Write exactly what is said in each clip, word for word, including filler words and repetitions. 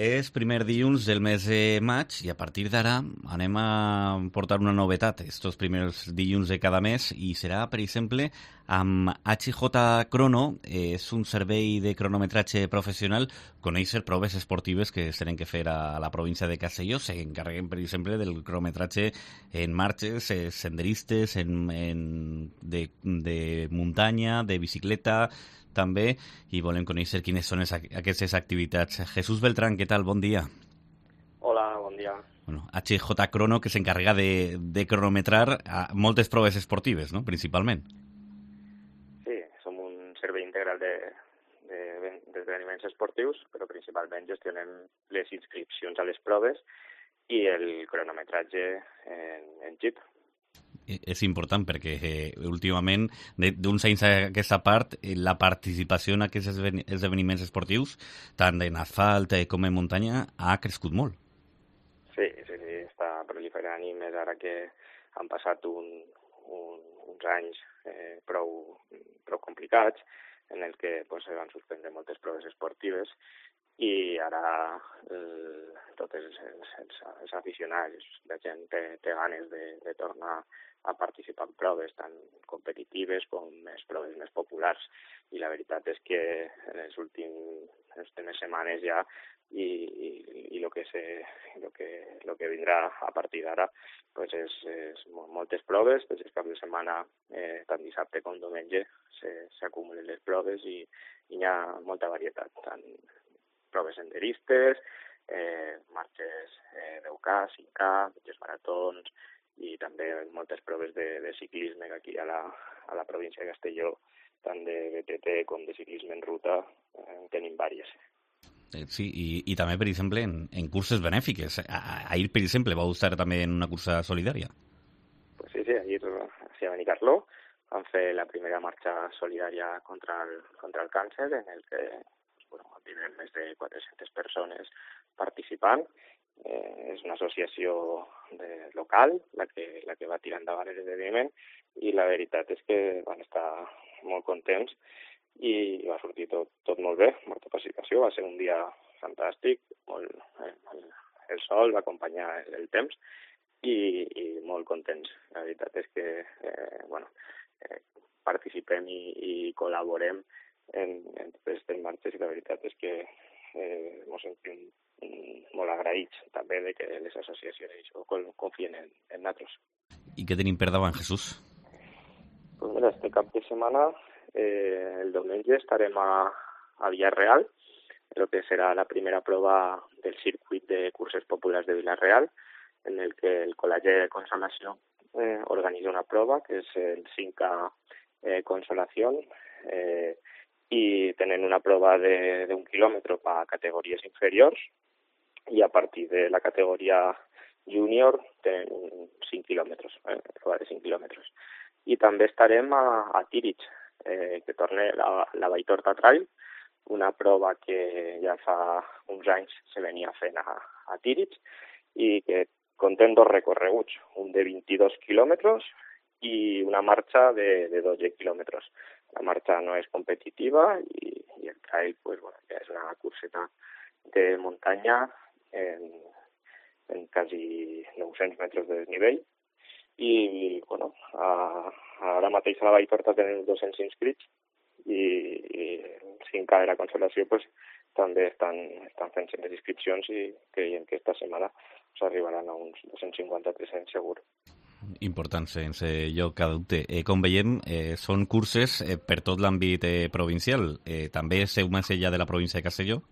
És primer dilluns del mes de maig i a partir d'ara anem a portar una novetat estos primers dilluns de cada mes i serà, per exemple, amb H J Crono. És un servei de cronometratge professional. Conèixer proves esportives que es tenen que fer a la província de Castelló. S'encarreguen, per exemple, del cronometratge en marxes, eh, senderistes, en, en de, de muntanya, de bicicleta, també, i volem conèixer quines són es, aquestes activitats. Jesús Beltrán, què tal? Bon dia. Hola, bon dia. Bueno, H J Crono, que s'encarrega de, de cronometrar a moltes proves esportives, no?, principalment. Sí, som un servei integral de, de, d'esdeveniments esportius, però principalment gestionem les inscripcions a les proves i el cronometratge en, en Jeep. És important perquè eh, últimament, d'uns anys a aquesta part, eh, la participació en aquests esdeveniments esportius, tant en asfalt eh, com en muntanya, ha crescut molt. Sí, sí, sí, està proliferant i més ara que han passat un, un, uns anys eh, prou, prou complicats en el que pues, se van suspendre moltes proves esportives i ara eh, tots els, els, els, els aficionats, la gent té, té ganes de, de tornar a participar en proves tan competitives com les proves més populars. I la veritat és que en les últimes, les últimes setmanes ja i, i, i lo que se, lo que, lo que vindrà a partir d'ara pues és, és moltes proves. Tots els caps de setmana, eh, tant dissabte com diumenge, s'acumulen les proves i, i hi ha molta varietat, tant proves senderistes, eh, marxes eh, deu K, cinc K, mitges maratons i també moltes proves de, de ciclisme que aquí a la, a la província de Castelló, tant de B T T com de ciclisme en ruta, eh, tenim vàries. Sí, i, i també, per exemple, en, en curses benèfiques. Ahir, per exemple, vau estar també en una cursa solidària. Pues sí, sí, ahir a Benicarló vam fer la primera marxa solidària contra el, contra el càncer, en el que bueno, tindrem més de quatre-centes persones participant. Eh, és una associació de, local la que, la que va tirar endavant l'esdeveniment i la veritat és que van estar molt contents i va sortir tot, tot molt bé, molta participació, va ser un dia fantàstic, molt, eh, el, el sol va acompanyar el, el temps i, i molt contents. La veritat és que eh, bueno, eh, participem i, i col·laborem en, en totes aquestes marxes i la veritat és que eh, ens sentim molt agraïts també de que les associacions això confien en, en nosaltres. I què tenim per davant, Jesús? Pues mira, este cap de setmana, eh, el diumenge, estarem a, a Villarreal, el que serà la primera prova del circuit de curses populars de Villarreal, en el que el Col·legi de Consolació eh, organitza una prova, que és el cinc K eh, Consolació, eh, i tenen una prova d'un quilòmetre per a categories inferiors, i a partir de la categoria júnior tenen cinc quilòmetres, eh, prova de cinc quilòmetres. I també estarem a, a Tírig, eh, que torna la, la Valltorta Trail, una prova que ja fa uns anys se venia fent a, a Tírig i que conté dos recorreguts, un de vint-i-dos quilòmetres i una marxa de, de dotze quilòmetres. La marxa no és competitiva i, i el trail pues, bueno, ja és una curseta de muntanya en, en quasi nou-cents metres de desnivell i bueno, a, ara mateix a la Valltorta tenen dos-cents inscrits i, i cinc K de la Consolació pues, també estan, estan fent les inscripcions i creiem que esta setmana s'arribaran a uns dos-cents cinquanta a tres-cents segur. Important, sense lloc a dubte. Eh, com veiem, eh, són curses eh, per tot l'àmbit eh, provincial. Eh, també esteu més enllà de la província de Castelló?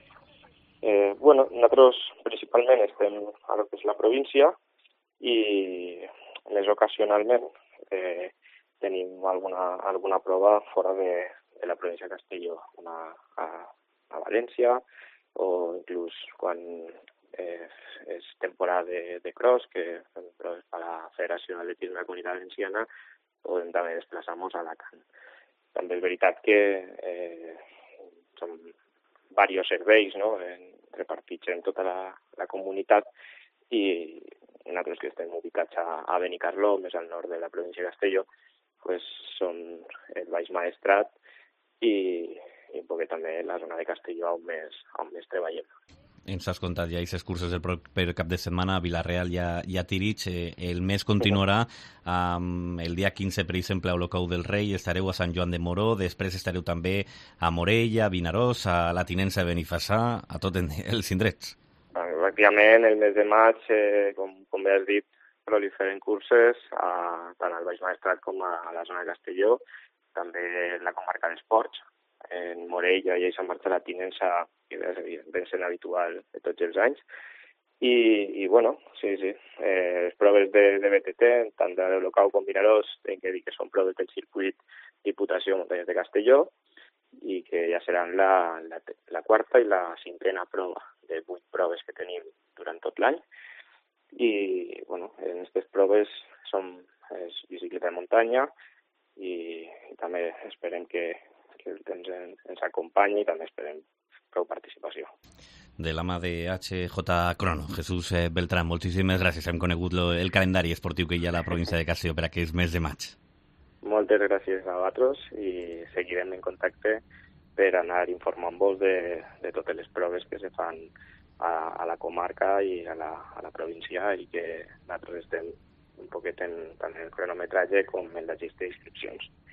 Eh, bueno, nosaltres principalment estem a lo que és la província i més ocasionalment eh, tenim alguna, alguna prova fora de, de la província de Castelló, una a, a València o inclús quan eh, és temporada de, de cross, que fem proves per a la Federació d'Atletisme de la Comunitat Valenciana, podem també desplaçar-nos a Alacant. També és veritat que eh, són diversos serveis, no?, en, repartits en tota la, la comunitat i nosaltres que estem ubicats a, a Benicarló, més al nord de la província de Castelló, pues som el Baix Maestrat i, i un poquet també la zona de Castelló on més, on més treballem. Ens has contat ja aquestes curses del proper cap de setmana a Vila-real i a, i a Tirich. Eh, el mes continuarà um, el dia quinze, per exemple, a Olocau del Rei, estareu a Sant Joan de Moró, després estareu també a Morella, a Vinaròs, a la Tinença de Benifassà, a tots els indrets. Efectivament, el mes de maig, eh, com, com bé has dit, proliferen curses a, tant al Baix Maestrat com a la zona de Castelló, també la comarca d'Esports, en Morella i a Sant Martí de la Tinença, que ve sent habitual de tots els anys. I, i bueno, sí, sí, eh, les proves de, de B T T, tant de l'Olocau com Vinaròs, tinc que dir que són proves del circuit Diputació Muntanyes de Castelló i que ja seran la, la, la quarta i la cinquena prova de vuit proves que tenim durant tot l'any. I, bueno, en aquestes proves som és bicicleta de muntanya i, i també esperem que, que el temps en, ens acompanyi i també esperem prou participació. De la mà de H J Crono, Jesús Beltrán, moltíssimes gràcies. Hem conegut lo, el calendari esportiu que hi ha a la província de Castelló per aquest mes de maig. Moltes gràcies a vosaltres i seguirem en contacte per anar informant-vos de, de totes les proves que se fan a, a la comarca i a la, a la província i que nosaltres estem un poquet en tant en el cronometratge com en la gestió d'inscripcions.